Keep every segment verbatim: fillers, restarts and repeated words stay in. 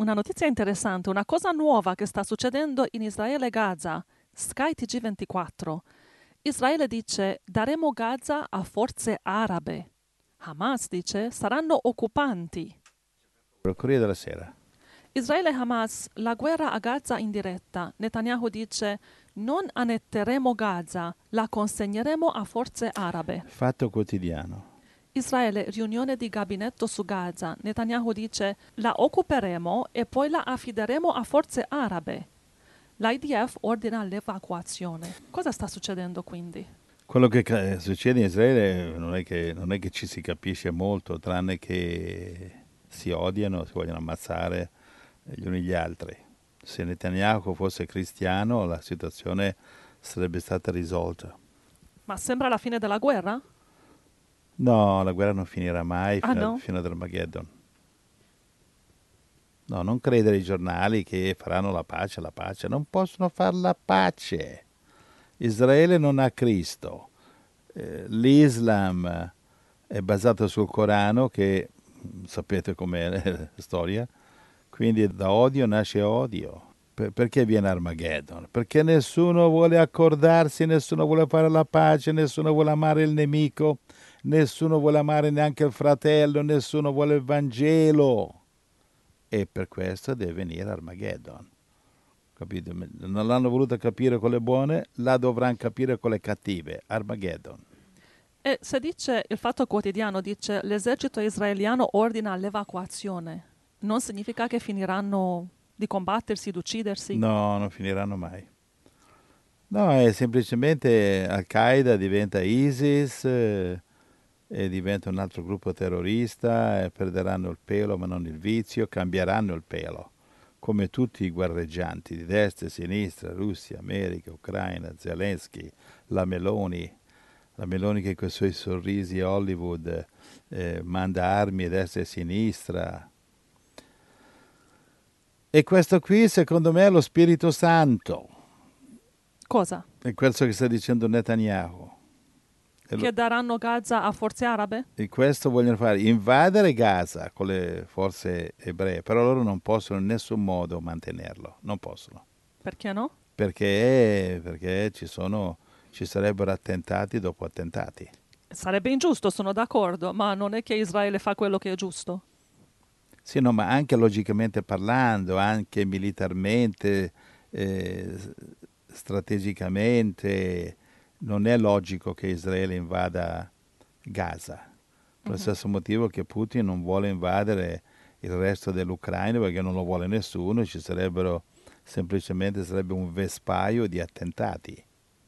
Una notizia interessante, una cosa nuova che sta succedendo in Israele e Gaza. Sky T G ventiquattro. Israele dice daremo Gaza a forze arabe. Hamas dice saranno occupanti. Il Corriere della Sera. Israele e Hamas, la guerra a Gaza in diretta. Netanyahu dice non annetteremo Gaza, la consegneremo a forze arabe. Fatto Quotidiano. Israele, riunione di gabinetto su Gaza. Netanyahu dice la occuperemo e poi la affideremo a forze arabe. L'I D F ordina l'evacuazione. Cosa sta succedendo quindi? Quello che ca- succede in Israele non è, che, non è che ci si capisce molto, tranne che si odiano, si vogliono ammazzare gli uni gli altri. Se Netanyahu fosse cristiano, la situazione sarebbe stata risolta. Ma sembra la fine della guerra? No, la guerra non finirà mai Ah fino, a, no? fino ad Armageddon. No, non credere ai giornali che faranno la pace, la pace. Non possono fare la pace. Israele non ha Cristo. Eh, L'Islam è basato sul Corano, che sapete com'è la storia, quindi da odio nasce odio. Per- perché viene Armageddon? Perché nessuno vuole accordarsi, nessuno vuole fare la pace, nessuno vuole amare il nemico, nessuno vuole amare neanche il fratello, nessuno vuole il Vangelo. E per questo deve venire Armageddon. Capito? Non l'hanno voluto capire con le buone, la dovranno capire con le cattive. Armageddon. E se dice, il Fatto Quotidiano dice l'esercito israeliano ordina l'evacuazione, non significa che finiranno di combattersi, di uccidersi? No, non finiranno mai. No, è semplicemente Al-Qaeda diventa ISIS eh, e diventa un altro gruppo terrorista e perderanno il pelo ma non il vizio, cambieranno il pelo, come tutti i guerreggianti di destra e sinistra, Russia, America, Ucraina, Zelensky, la Meloni, la Meloni che con i suoi sorrisi a Hollywood eh, manda armi a destra e a sinistra. E questo qui secondo me è lo Spirito Santo, Cosa? è questo che sta dicendo Netanyahu. E, lo- Che daranno Gaza a forze arabe? e questo vogliono fare, invadere Gaza con le forze ebree, però loro non possono in nessun modo mantenerlo, non possono, Perché no? perché, perché ci sono, ci sarebbero attentati dopo attentati. Sarebbe ingiusto, sono d'accordo, ma non è che Israele fa quello che è giusto. Sì, no, ma anche logicamente parlando, anche militarmente, eh, strategicamente, non è logico che Israele invada Gaza. Per lo Mhm. stesso motivo che Putin non vuole invadere il resto dell'Ucraina perché non lo vuole nessuno, ci sarebbero semplicemente sarebbe un vespaio di attentati.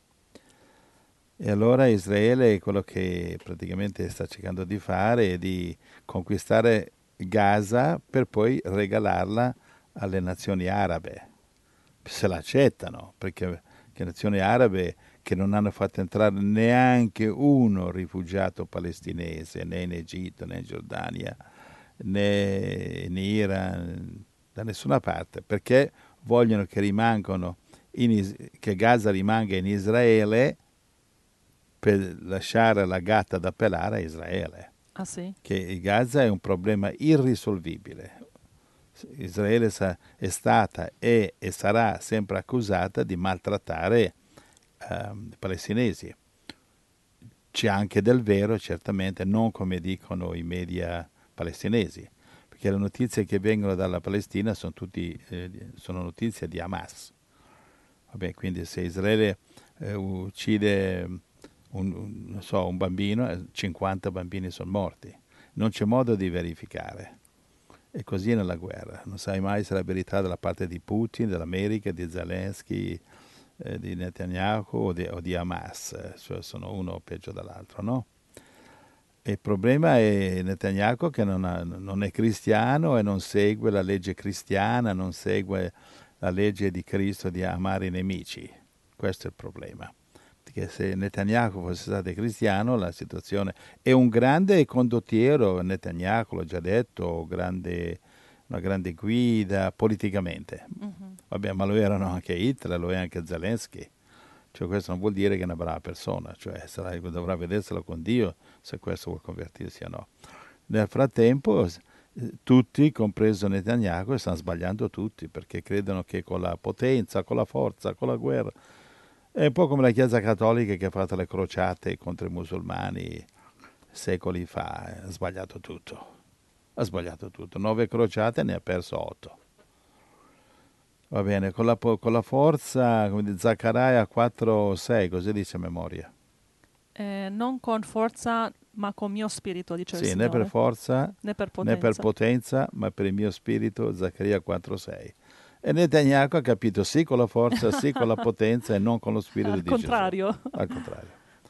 E allora Israele quello che praticamente sta cercando di fare è di conquistare Gaza per poi regalarla alle nazioni arabe, se l'accettano, perché le nazioni arabe che non hanno fatto entrare neanche uno rifugiato palestinese, né in Egitto, né in Giordania, né in Iran, da nessuna parte, perché vogliono che rimangano in Is- che Gaza rimanga in Israele per lasciare la gatta da pelare a Israele, Ah sì? che Gaza è un problema irrisolvibile. Israele sa- è stata è e sarà sempre accusata di maltrattare ehm, i palestinesi. C'è anche del vero, certamente, non come dicono i media palestinesi, perché le notizie che vengono dalla Palestina sono, tutti, eh, sono notizie di Hamas. Vabbè, quindi se Israele eh, uccide un, un- non so, un bambino, eh, cinquanta bambini sono morti. Non c'è modo di verificare. E così è nella guerra. Non sai mai se la verità è dalla parte di Putin, dell'America, di Zelensky, eh, di Netanyahu o di, o di Hamas. eh, Cioè sono uno peggio dell'altro, no? E il problema è Netanyahu che non, ha- non è cristiano e non segue la legge cristiana, non segue la legge di Cristo di amare i nemici. Questo è il problema. Perché se Netanyahu fosse stato cristiano, la situazione è un grande condottiero, Netanyahu, l'ho già detto, grande, una grande guida politicamente. Mhm. Vabbè, ma lo erano anche Hitler, lo è anche Zelensky. Cioè, questo non vuol dire che è una brava persona, cioè sarà, dovrà vederselo con Dio se questo vuol convertirsi o no. Nel frattempo tutti, compreso Netanyahu, stanno sbagliando tutti perché credono che con la potenza, con la forza, con la guerra. È un po' come la Chiesa Cattolica che ha fatto le crociate contro i musulmani secoli fa, ha sbagliato tutto. Ha sbagliato tutto. Nove crociate ne ha perso otto. Va bene, con la, con la forza, come di Zaccaria quattro sei, così dice a memoria. Eh, non con forza, ma con mio spirito, dice il Sì, né per Signore. forza Né per né per potenza. potenza, ma per il mio spirito, Zaccaria quattro sei. E Netanyahu ha capito sì con la forza, sì con la potenza e non con lo spirito Al di Gesù. contrario. Al contrario.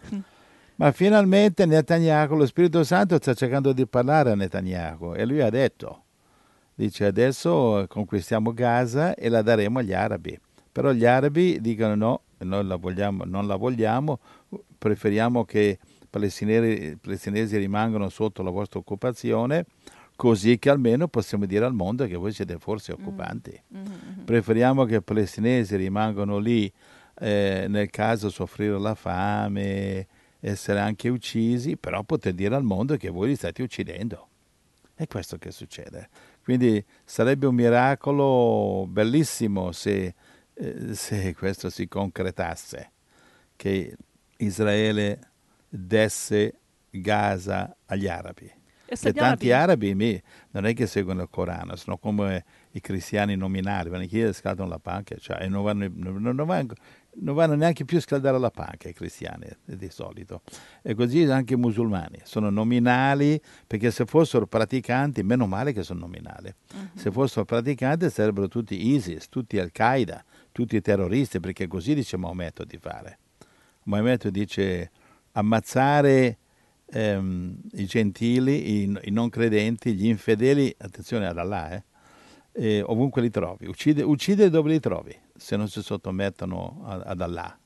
Ma finalmente Netanyahu, lo Spirito Santo sta cercando di parlare a Netanyahu e lui ha detto, dice adesso conquistiamo Gaza e la daremo agli arabi. Però gli arabi dicono no, noi la vogliamo, non la vogliamo, preferiamo che i palestinesi, palestinesi rimangano sotto la vostra occupazione, così che almeno possiamo dire al mondo che voi siete forse occupanti. Mm-hmm. Preferiamo che i palestinesi rimangano lì eh, nel caso soffrire la fame, essere anche uccisi, però poter dire al mondo che voi li state uccidendo. È questo che succede. Quindi sarebbe un miracolo bellissimo se, eh, se questo si concretasse, che Israele desse Gaza agli arabi. E se Che gli tanti arabi... arabi mi, non è che seguono il Corano, sono come i cristiani nominali, vanno in chiesa e scaldano la panca, cioè, e non vanno, non, non vanno, non vanno neanche più a scaldare la panca i cristiani di solito. E così anche i musulmani, sono nominali perché se fossero praticanti, meno male che sono nominali, Mm-hmm. se fossero praticanti sarebbero tutti ISIS, tutti Al-Qaeda, tutti terroristi, perché così dice Maometto di fare. Maometto dice ammazzare ehm, i gentili, i, i non credenti, gli infedeli, attenzione ad Allah, eh, eh, ovunque li trovi, uccide, uccide dove li trovi, se non si sottomettono a, ad Allah.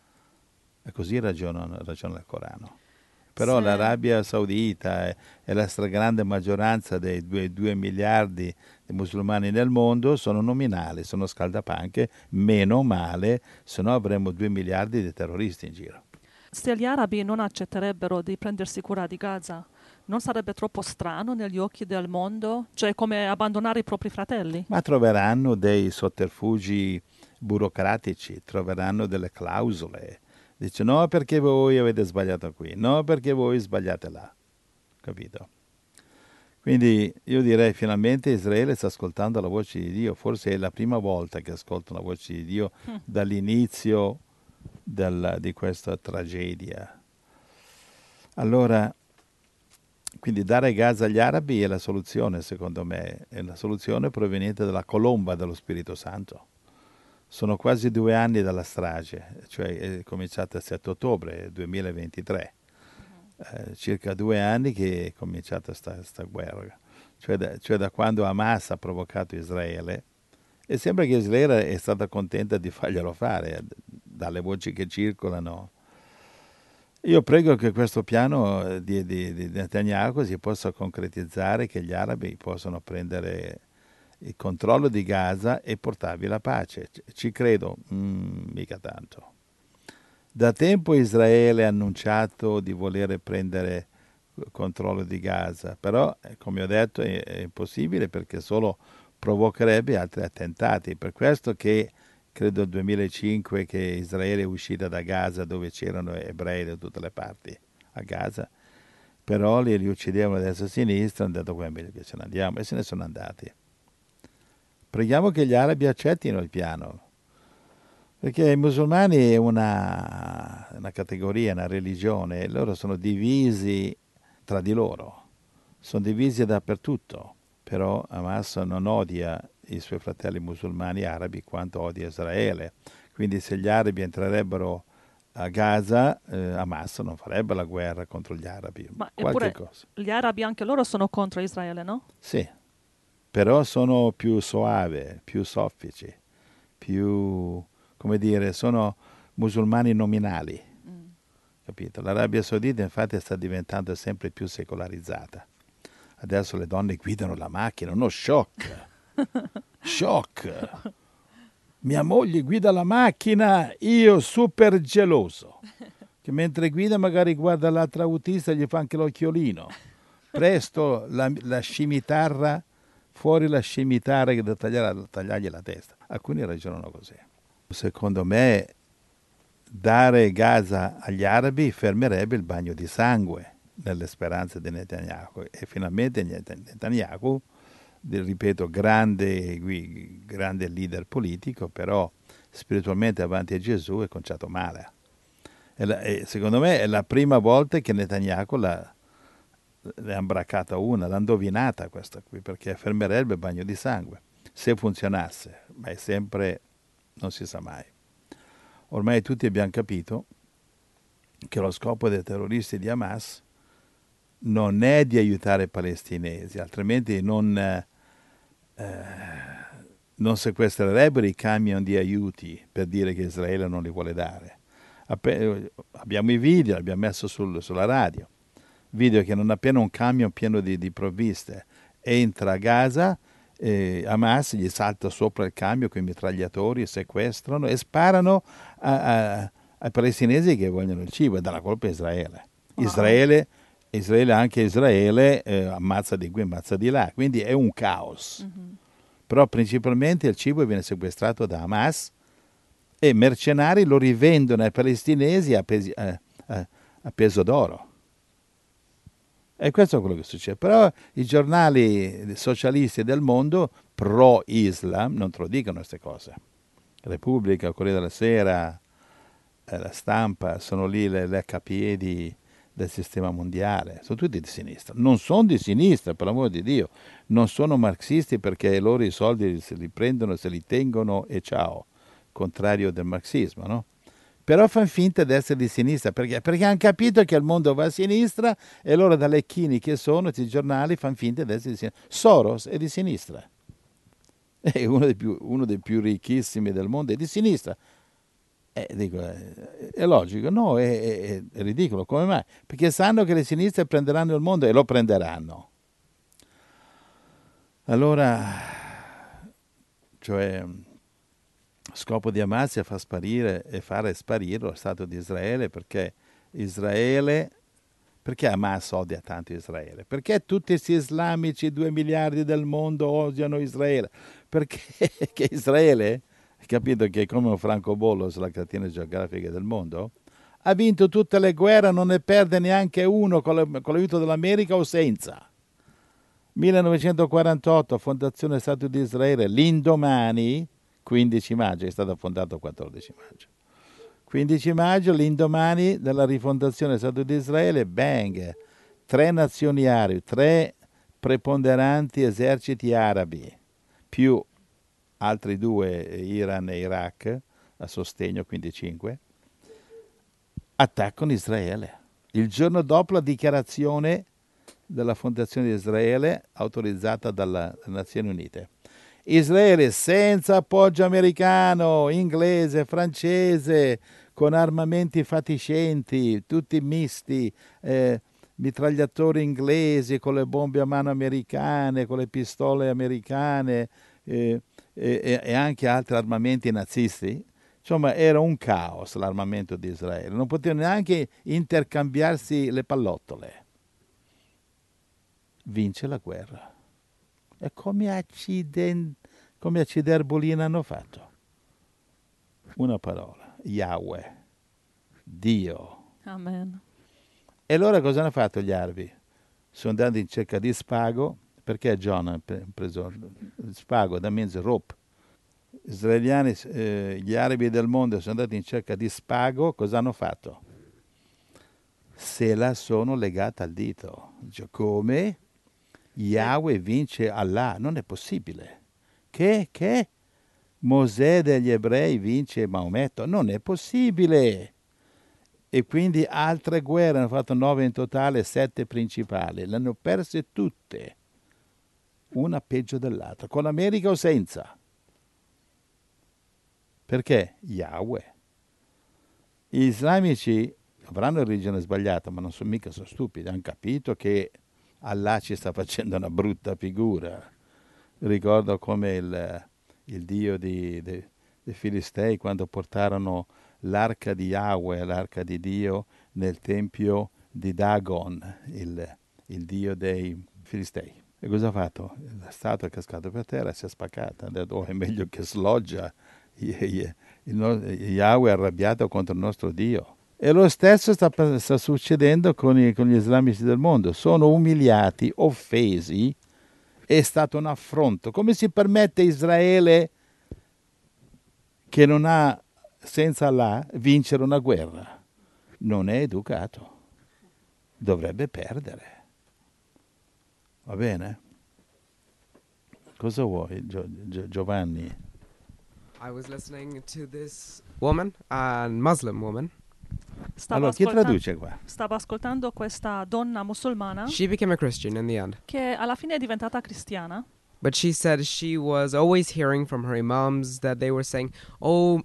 E così ragiona, ragiona il Corano. Però Se... l'Arabia Saudita e, e la stragrande maggioranza dei due miliardi di musulmani nel mondo sono nominali, sono scaldapanche, meno male, se no avremmo due miliardi di terroristi in giro. Se gli arabi non accetterebbero di prendersi cura di Gaza, non sarebbe troppo strano negli occhi del mondo? Cioè come abbandonare i propri fratelli? Ma troveranno dei sotterfugi burocratici, troveranno delle clausole. Dice no perché voi avete sbagliato qui, no perché voi sbagliate là. Capito? Quindi io direi finalmente Israele sta ascoltando la voce di Dio, forse è la prima volta che ascolta la voce di Dio Mm. dall'inizio del, di questa tragedia. Allora, quindi dare Gaza agli arabi è la soluzione, secondo me, è la soluzione proveniente dalla colomba dello Spirito Santo. Sono quasi due anni dalla strage, cioè è cominciata il sette ottobre duemilaventitré, uh-huh. eh, circa due anni che è cominciata questa guerra, cioè da, cioè da quando Hamas ha provocato Israele, e sembra che Israele è stata contenta di farglielo fare, dalle voci che circolano. Io prego che questo piano di, di, di Netanyahu si possa concretizzare, che gli arabi possano prendere il controllo di Gaza e portarvi la pace. Ci credo, mm, mica tanto. Da tempo Israele ha annunciato di voler prendere il controllo di Gaza, però, come ho detto, è, è impossibile perché solo provocherebbe altri attentati. Per questo che credo nel duemilacinque che Israele è uscita da Gaza dove c'erano ebrei da tutte le parti a Gaza, però li, li uccidevano a destra e a sinistra, hanno detto che è meglio che ce ne andiamo e se ne sono andati. Preghiamo che gli arabi accettino il piano, perché i musulmani è una, una categoria, una religione, e loro sono divisi tra di loro, sono divisi dappertutto, però Hamas non odia i suoi fratelli musulmani arabi quanto odia Israele. Quindi se gli arabi entrerebbero a Gaza, eh, Hamas non farebbe la guerra contro gli arabi. Ma Qualche eppure cosa. gli arabi anche loro sono contro Israele, no? Sì, però sono più soave, più soffici, più, come dire, sono musulmani nominali. Mm. Capito? L'Arabia Saudita infatti sta diventando sempre più secolarizzata. Adesso le donne guidano la macchina, uno shock. Shock. Mia moglie guida la macchina, io super geloso. Che mentre guida magari guarda l'altra autista e gli fa anche l'occhiolino. presto la, la scimitarra, fuori la scimitarra che da tagliare, tagliargli la testa. Alcuni ragionano così. Secondo me dare Gaza agli arabi fermerebbe il bagno di sangue nelle speranze di Netanyahu, e finalmente Netanyahu, ripeto, grande, grande leader politico, però spiritualmente avanti a Gesù è conciato male. E la, e secondo me è la prima volta che Netanyahu l'ha, l'ha imbraccata una, l'ha indovinata questa qui, perché fermerebbe il bagno di sangue, se funzionasse, ma è sempre, non si sa mai. Ormai tutti abbiamo capito che lo scopo dei terroristi di Hamas non è di aiutare i palestinesi, altrimenti non, eh, non sequestrerebbero i camion di aiuti per dire che Israele non li vuole dare. App- abbiamo i video, li abbiamo messo sul, sulla radio, video che non appena un camion pieno di, di provviste entra a Gaza, eh, Hamas gli salta sopra il camion con i mitragliatori, sequestrano e sparano a, a, ai palestinesi che vogliono il cibo, e dà la colpa a Israele. Wow. Israele, Israele anche Israele eh, ammazza di qui, ammazza di là, quindi è un caos. Mm-hmm. Però principalmente il cibo viene sequestrato da Hamas e mercenari lo rivendono ai palestinesi a, pesi, a, a, a peso d'oro. E questo è quello che succede. Però i giornali socialisti del mondo pro-Islam non te lo dicono queste cose. Repubblica, Corriere della Sera, eh, La Stampa, sono lì le leccapiedi del sistema mondiale. Sono tutti di sinistra. Non sono di sinistra, per l'amore di Dio. Non sono marxisti, perché loro i soldi se li prendono, se li tengono e ciao. Contrario del marxismo, no? Però fanno finta di essere di sinistra, perché? Perché hanno capito che il mondo va a sinistra e loro, da lecchini che sono, i giornali fanno finta di essere di sinistra. Soros è di sinistra, è uno dei più, uno dei più ricchissimi del mondo, è di sinistra. Eh, dico, è, è logico, no, è, è, è ridicolo. Come mai? Perché sanno che le sinistre prenderanno il mondo, e lo prenderanno. Allora, cioè... scopo di Hamas è far sparire e fare sparire lo Stato di Israele, perché Israele, perché Hamas odia tanto Israele? Perché tutti questi islamici, due miliardi del mondo, odiano Israele? Perché che Israele, capito che è come un francobollo sulla catena geografica del mondo, ha vinto tutte le guerre, non ne perde neanche uno con, la, con l'aiuto dell'America o senza. millenovecentoquarantotto, fondazione Stato di Israele, l'indomani, quindici maggio, è stato fondato il quattordici maggio. quindici maggio, l'indomani della rifondazione del Stato di Israele, bang, tre nazioni arabe, tre preponderanti eserciti arabi, più altri due, Iran e Iraq, a sostegno, quindi cinque, attaccano Israele. Il giorno dopo la dichiarazione della fondazione di Israele, autorizzata dalle Nazioni Unite. Israele senza appoggio americano, inglese, francese, con armamenti fatiscenti, tutti misti, eh, mitragliatori inglesi con le bombe a mano americane, con le pistole americane eh, e, e anche altri armamenti nazisti. Insomma, era un caos l'armamento di Israele, non potevano neanche intercambiarsi le pallottole. Vince la guerra. E come, acciden- come acciderbolina hanno fatto? Una parola, Yahweh, Dio. Amen. E allora cosa hanno fatto gli arabi? Sono andati in cerca di spago, perché John ha preso spago, da means rope. Israeliani, eh, gli arabi del mondo sono andati in cerca di spago, cosa hanno fatto? Se la sono legata al dito. Dice, come? Yahweh vince Allah, non è possibile. Che? Che? Mosè degli ebrei vince Maometto, non è possibile. E quindi altre guerre, hanno fatto nove in totale, sette principali, le hanno perse tutte, una peggio dell'altra, con l'America o senza. Perché? Yahweh. Gli islamici avranno religione sbagliata, ma non sono mica sono stupidi, hanno capito che Allah ci sta facendo una brutta figura. Ricordo come il, il dio di, di, dei Filistei, quando portarono l'arca di Yahweh, l'arca di Dio, nel tempio di Dagon, il, il dio dei Filistei. E cosa ha fatto? La statua è cascata per terra e si è spaccata. Ha detto, oh, è meglio che sloggia. Yahweh è arrabbiato contro il nostro Dio. E lo stesso sta, sta succedendo con, i, con gli islamici del mondo. Sono umiliati, offesi. È stato un affronto. Come si permette a Israele, che non ha, senza Allah, vincere una guerra? Non è educato. Dovrebbe perdere. Va bene? Cosa vuoi, Gio- Gio- Giovanni? I was listening to this woman, a Muslim woman. Stavo, Allora, chi ascolta- traduce qua? stavo ascoltando questa donna musulmana She became a Christian in the end. che alla fine è diventata cristiana, But she said she was always hearing from her imams that they were saying, oh,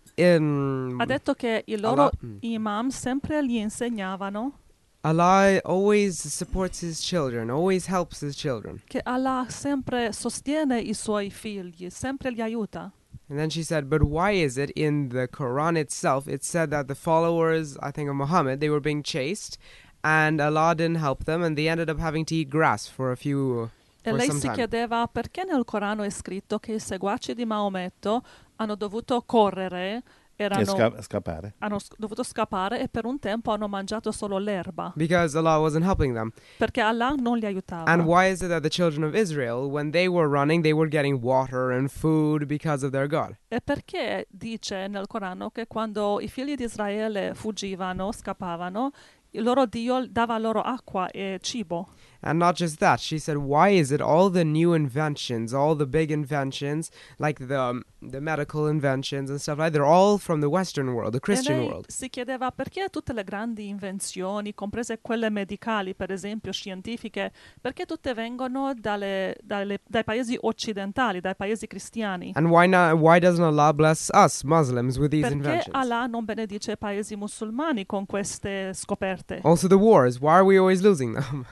in ha detto che i loro Allah, mm. imam sempre gli insegnavano Allah always supports his children, always helps his children. che Allah sempre sostiene i suoi figli, sempre li aiuta. And then she said, but why is it in the Quran itself, it said that the followers, I think of Muhammad, they were being chased and Allah didn't help them and they ended up having to eat grass for a few, E for lei some si time. chiedeva perché nel Corano è scritto che i seguaci di Maometto hanno dovuto correre, E erano, sca- scappare. hanno sc- dovuto scappare e per un tempo hanno mangiato solo l'erba, Because Allah wasn't helping them. perché Allah non li aiutava. And why is it that the children of Israel, when they were running, they were getting water and food because of their God? E perché dice nel Corano che quando i figli di Israele fuggivano, scappavano, il loro Dio dava loro acqua e cibo. And not just that, she said, why is it all the new inventions, all the big inventions, like the um, the medical inventions and stuff like that, they're all from the Western world, the Christian e lei world. si chiedeva perché tutte le grandi invenzioni, comprese quelle medicali, per esempio scientifiche, perché tutte vengono dalle- dalle- dai paesi occidentali, dai paesi cristiani. And why not? Why doesn't Allah bless us Muslims with these Perché inventions? Allah non benedice i paesi musulmani con queste scoperte? Also the wars, why are we always losing them?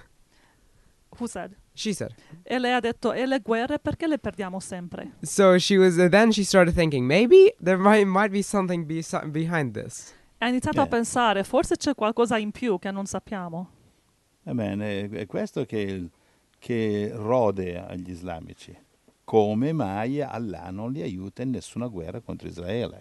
Who said? She said. E lei ha detto, e le guerre perché le perdiamo sempre? So she was. Uh, then she started thinking, maybe there might might be something be- behind this. Ha iniziato Eh. a pensare, forse c'è qualcosa in più che non sappiamo. Va bene, è questo che, che rode agli islamici. Come mai Allah non li aiuta in nessuna guerra contro Israele?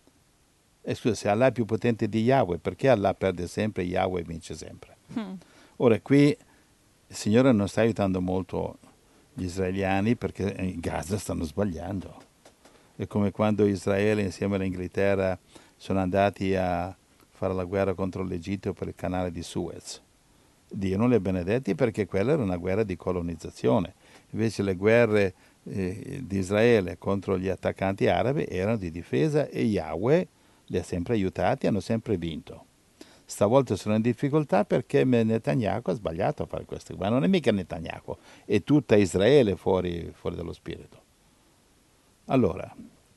E scusa, se Allah è più potente di Yahweh, perché Allah perde sempre e Yahweh vince sempre? Hmm. Ora, qui il Signore non sta aiutando molto gli israeliani perché in Gaza stanno sbagliando. È come quando Israele insieme all'Inghilterra sono andati a fare la guerra contro l'Egitto per il canale di Suez. Dio non li ha benedetti perché quella era una guerra di colonizzazione. Invece le guerre eh, di Israele contro gli attaccanti arabi erano di difesa e Yahweh li ha sempre aiutati e hanno sempre vinto. Stavolta sono in difficoltà perché Netanyahu ha sbagliato a fare questo, ma non è mica Netanyahu, è tutta Israele fuori, fuori dallo spirito. Allora,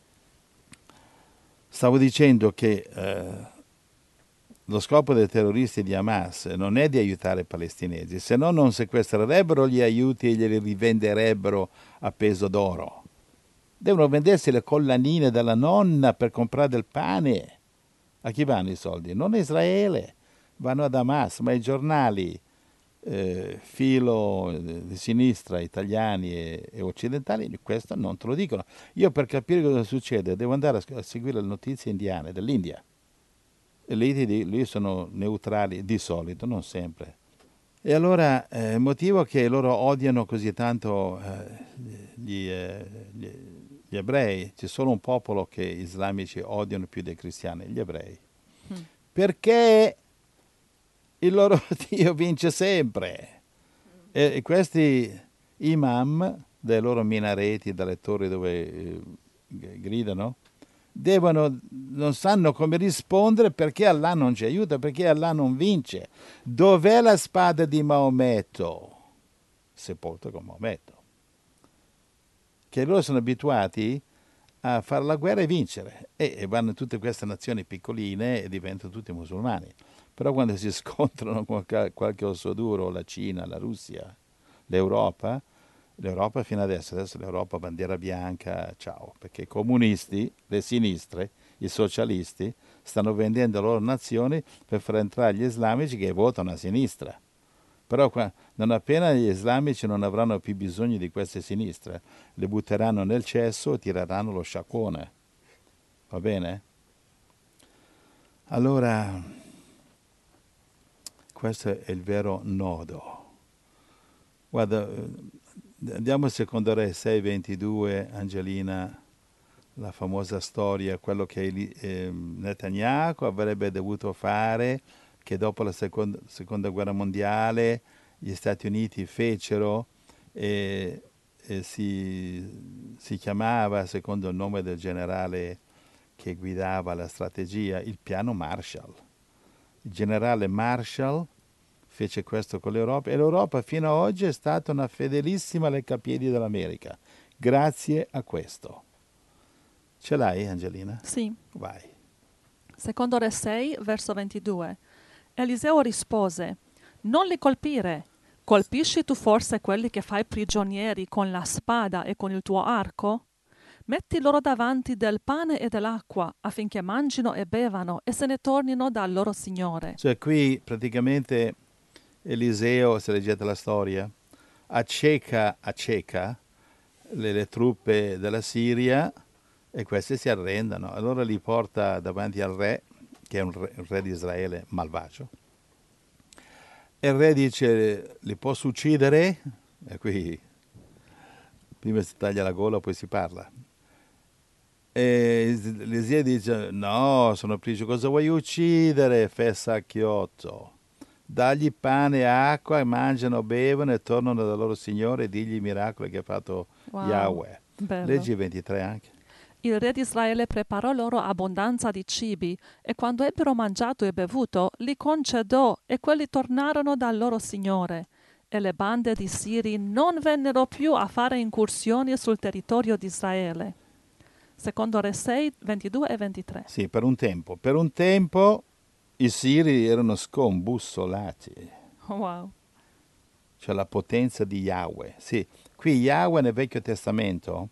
stavo dicendo che eh, lo scopo dei terroristi di Hamas non è di aiutare i palestinesi, se no non sequestrerebbero gli aiuti e glieli rivenderebbero a peso d'oro. Devono vendersi le collanine della nonna per comprare del pane. A chi vanno i soldi? Non a Israele, vanno ad Hamas, ma i giornali eh, filo eh, di sinistra, italiani e, e occidentali, questo non te lo dicono. Io per capire cosa succede devo andare a, a seguire le notizie indiane dell'India. E lì, lì, lì sono neutrali di solito, non sempre. E allora eh, il motivo che loro odiano così tanto eh, gli, eh, gli, gli ebrei, c'è solo un popolo che gli islamici odiano più dei cristiani, gli ebrei. Mm. Perché il loro Dio vince sempre. E, e questi imam dai loro minareti, dalle torri dove eh, gridano, devono, non sanno come rispondere perché Allah non ci aiuta, perché Allah non vince. Dov'è la spada di Maometto? Sepolta con Maometto. Che loro sono abituati a fare la guerra e vincere. E, e vanno tutte queste nazioni piccoline e diventano tutti musulmani. Però quando si scontrano con qualche, qualche osso duro, la Cina, la Russia, l'Europa, l'Europa fino adesso, adesso l'Europa bandiera bianca, ciao, perché i comunisti, le sinistre, i socialisti stanno vendendo le loro nazioni per far entrare gli islamici che votano a sinistra. Però qua, non appena gli islamici non avranno più bisogno di queste sinistre, le butteranno nel cesso e tireranno lo sciacquone. Va bene? Allora, questo è il vero nodo. Guarda, andiamo a Secondo Re sei ventidue, Angelina, la famosa storia, quello che eh, Netanyahu avrebbe dovuto fare, che dopo la seconda, seconda guerra mondiale gli Stati Uniti fecero e, e si, si chiamava, secondo il nome del generale che guidava la strategia, il piano Marshall. Il generale Marshall fece questo con l'Europa e l'Europa fino ad oggi è stata una fedelissima leccapiedi dell'America, grazie a questo. Ce l'hai, Angelina? Sì. Vai. Secondo Re sei, verso ventidue. Eliseo rispose: non li colpire. Colpisci tu forse quelli che fai prigionieri con la spada e con il tuo arco? Metti loro davanti del pane e dell'acqua, affinché mangino e bevano e se ne tornino dal loro Signore. Cioè qui praticamente Eliseo, se leggete la storia, acceca, acceca le, le truppe della Siria e queste si arrendono. Allora li porta davanti al re, che è un re, un re di Israele malvagio. E il re dice: li posso uccidere? E qui prima si taglia la gola, poi si parla. E Eliseo dice: no, sono prigioniero, cosa vuoi uccidere, fessacchiotto? Dagli pane e acqua e mangiano, bevono e tornano dal loro Signore e digli i miracoli che ha fatto Wow, Yahweh. bello. Leggi ventitré anche. Il re di Israele preparò loro abbondanza di cibi, e quando ebbero mangiato e bevuto, li concedò, e quelli tornarono dal loro Signore. E le bande di Siri non vennero più a fare incursioni sul territorio di Israele. Secondo Re sei, ventidue e ventitré. Sì, per un tempo. Per un tempo i siri erano scombussolati. Oh, wow. Cioè la potenza di Yahweh. Sì, qui Yahweh nel Vecchio Testamento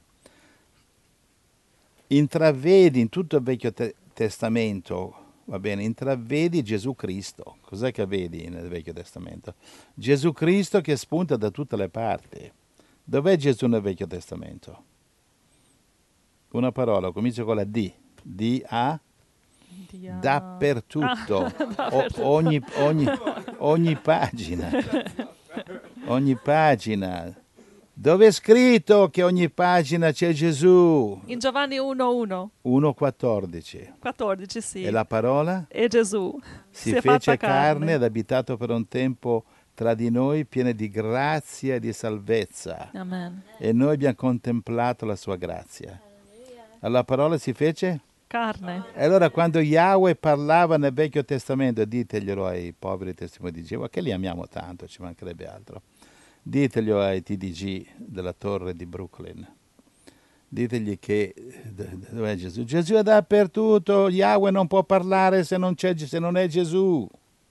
intravedi in tutto il Vecchio te- Testamento, va bene, intravedi Gesù Cristo. Cos'è che vedi nel Vecchio Testamento? Gesù Cristo che spunta da tutte le parti. Dov'è Gesù nel Vecchio Testamento? Una parola, comincia con la D. D A? Dia... Dappertutto. Ah, O- ogni, ogni, ogni pagina. Ogni pagina. Dove è scritto che ogni pagina c'è Gesù? In Giovanni uno uno. uno quattordici. quattordici, sì. E la parola? E Gesù Si, si è fece fatta carne ed abitato per un tempo tra di noi, piene di grazia e di salvezza. Amen. E noi abbiamo contemplato la sua grazia. La parola si fece? Carne. E allora quando Yahweh parlava nel Vecchio Testamento, diteglielo ai poveri testimoni di Geova, che li amiamo tanto, ci mancherebbe altro. Diteglielo ai T D G della torre di Brooklyn. Ditegli che dov'è Gesù? Gesù è dappertutto, Yahweh non può parlare se non, c'è, se non è Gesù.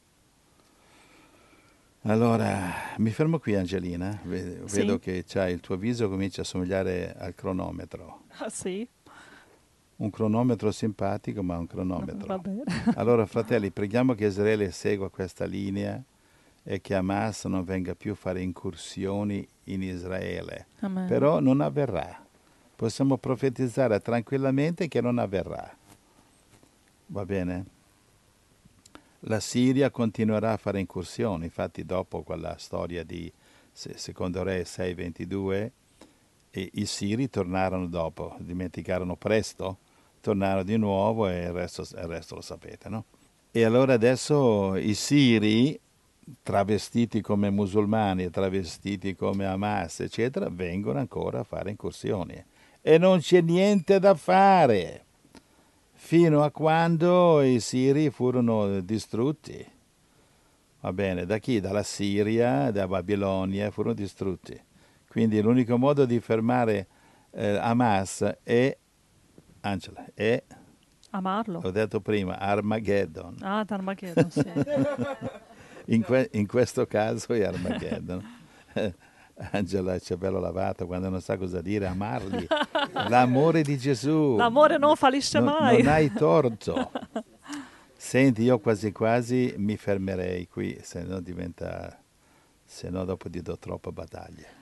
Allora, mi fermo qui, Angelina. Vedo Sì. che c'hai, il tuo viso comincia a somigliare al cronometro. Ah, sì? Un cronometro simpatico, ma un cronometro. Va bene. Allora, fratelli, preghiamo che Israele segua questa linea e che Hamas non venga più a fare incursioni in Israele. Amen. Però non avverrà. Possiamo profetizzare tranquillamente che non avverrà. Va bene? La Siria continuerà a fare incursioni. Infatti dopo quella storia di Secondo Re sei ventidue, e i siri tornarono dopo, dimenticarono presto, tornarono di nuovo e il resto, il resto lo sapete, no? E allora adesso i siri, travestiti come musulmani, travestiti come Hamas, eccetera, vengono ancora a fare incursioni. E non c'è niente da fare, fino a quando i siri furono distrutti. Va bene, da chi? Dalla Siria, da Babilonia, furono distrutti. Quindi l'unico modo di fermare eh, Hamas è, Angela, è, Amarlo. ho detto prima, Armageddon. Ah, Armageddon, sì. In, que- in questo caso è Armageddon. Angela, c'è bello lavato quando non sa cosa dire, amarli. L'amore di Gesù. L'amore non fallisce No- mai. Non hai torto. Senti, io quasi quasi mi fermerei qui, se no diventa se no dopo ti do troppa battaglia.